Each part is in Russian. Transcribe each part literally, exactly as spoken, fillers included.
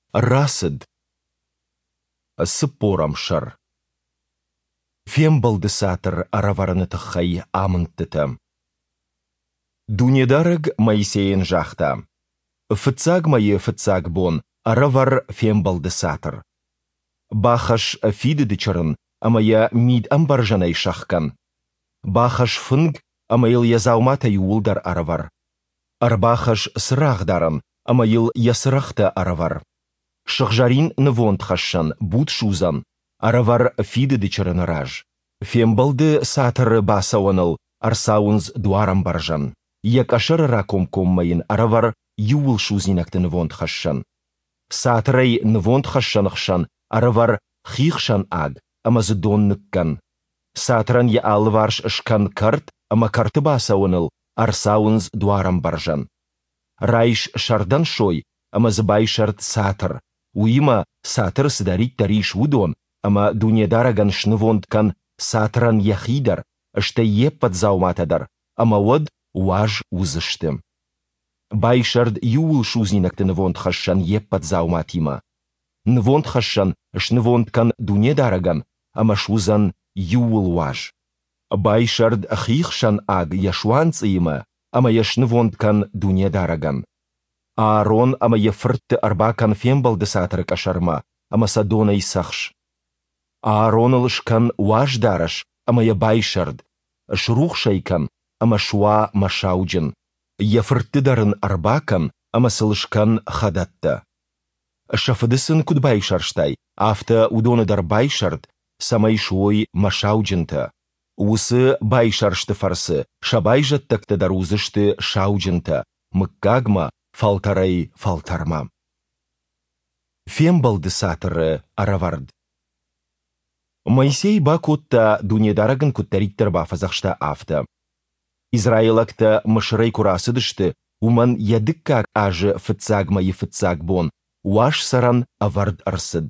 Расыд. Сыпорамшар. Фембалды сатыр араварыны тыққай амынттыты. Дунедарыг Моисейін жақта. Фыцаг майы фыцаг бон, аравар фембалды сатыр. Бахаш фидыды чырын, амая мид амбаржанай шаққан. Бахаш фынг, амайыл язаумата юлдар аравар. Арбахаш сырағдарын, амайыл ясырақта аравар. Шықжарин нывонт хашшан, буд шузан, аравар фидыды чырын раж. Фембалды сатыр басауаныл, арсауынз дуарам баржан. Як ашыр раком коммайын аравар юл шузинакты нывонт хашшан. Сатырай нывонт хашшанықшан, аравар хихшан аг, амазы донныккан. Сатыран я алварш шкан карт, ама карты басауаныл, арсауынз дуарам баржан. Райш шардан шой, амазы байшарт сатыр. Уима сатыр сдарит тариш удон, ама дунедараган шнывонткан сатыран яхидар, ашта еппат зауматадар, ама вод уаж узышты. Байшард юл шузнинакты нывонт хашшан еппат зауматима. Нывонт хашшан шнывонткан дунедараган, ама шузан юл уаж. Байшард хихшан аг яшуанцыйма, ама яшнывонткан дунедараган. Аарон ама ефртты арбакан фембалды сатыры кашарма, ама садонай сахш. Аароныл шкан уаж дараш, ама я байшард. Шрух шайкан, ама шуа машауджин. Ефртты дарын арбакан, ама сылышкан хадатта. Шафыдысын куд байшарштай, афта удоны дар байшард, самай шуой машауджинта. Усы байшаршты фарсы, шабайжаттакты дар узышты шауджинта. Мыккагма, фалтарай фалтарма. Фембалды сатыры аравард. Моисей ба котта дунедарагын куттариттер бафазақшта афта. Израилакта мышырай курасыдышты, уман ядыккак ажы фыцаг майы фыцаг бон, уаш саран авард арсыд.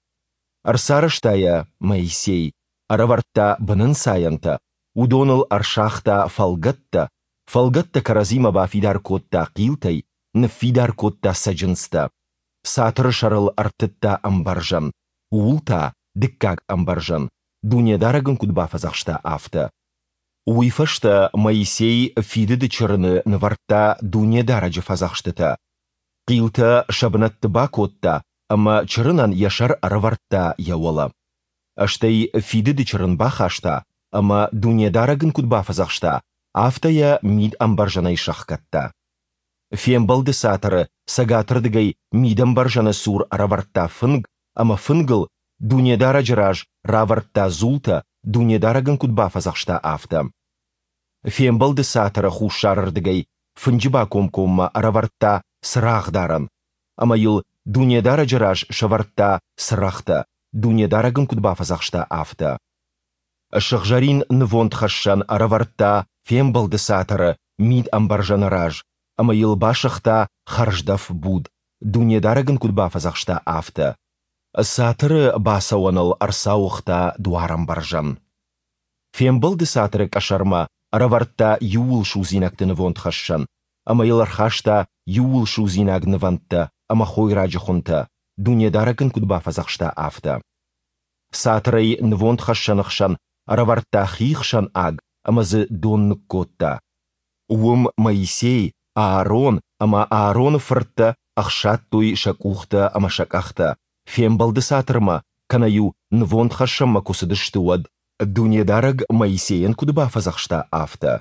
Арсарыштая Моисей, аравардта бынын саянта, удоныл аршахта фалгатта, фалгатта каразима ба фидар котта қилтай, нфидар котта саджынста. Сатыры шарыл артытта амбаржан, уулта дыккак амбаржан, дунедарагын кудба фазақшта афта. Уйфашта Моисей фидыды чырыны нвартта дунедараджы фазақштыта. Қилта шабынатты ба котта, ама чырынан яшар аравартта яуала. Аштай фидыды чырын бахашта, ама дунедарагын кудба фазақшта, афтая мид амбаржанай шақкатта. Фембалды сатыры сагатырдыгай мидам баржаны сур аравартта фынг, ама фынгыл дунедара жыраж равартта зулта дунедарагын кудба фазақшта афта. Фембалды сатыры хушарырдыгай фынжыба комкомма аравартта сырағдаран, ама ел дунедара жыраж шавартта сырақта дунедарагын кудба фазақшта афта. Шықжарин нвонт хашшан аравартта фембалды сатыры мид амбаржаны раж, ама ел башықта харждав буд, дунедарагын кудба фазақшта афта. Сатыры басауаныл арсауықта дуарам баржан. Фембалды сатыры кашарма аравартта юл шузинакты нвонт хашшан, ама ел архашта юл шузинаг нвантта, ама хойраджы хунта, дунедарагын кудба фазақшта афта. Сатыры нвонт хашшанықшан аравартта хихшан аг, амазы доннык котта. Уым Моисей, Аарон, ама Аарон фыртта, ахшат той шакухта, ама шакахта. Фембалды сатырма, канаю нвонт хашшамма кусыдышты уад, дунедараг Моисейен кудба фазақшта афта.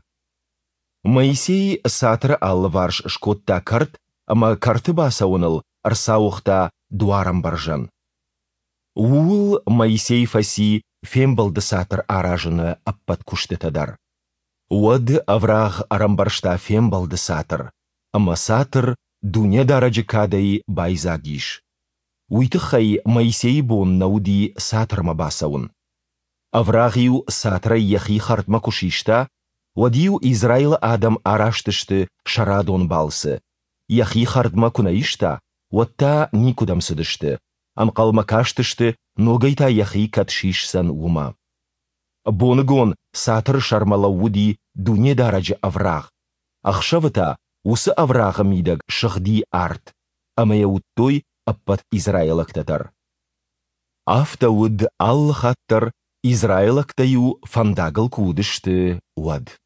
Моисей сатыр алварш шкотта карт, ама карты басауыныл, арсауықта дуарам баржан. Уыл Моисей фаси фембалды сатыр аражыны аппат куштетадар. Уад авраг арамбаршта фембалды сатыр, ама сатыр дунедараджы кадай байзагиш. Уйтықхай Моисей бон науди сатырма басауын. Аврагию сатырай яхи хартма кушишта, вадию Израил адам араштышты шарадон балсы. Яхи хартма кунаишта, ватта никудам сыдышты. Амқалма каштышты, ногайта яхи катшишсан ума. Бонгон сатыр шармала уди дунедараджы авраг. Ахшавыта усы аврага мидаг шахди арт. Амая уттой аппат Израилактатар. Афтауд аллахаттар Израилактаю фандагыл кудышты уад.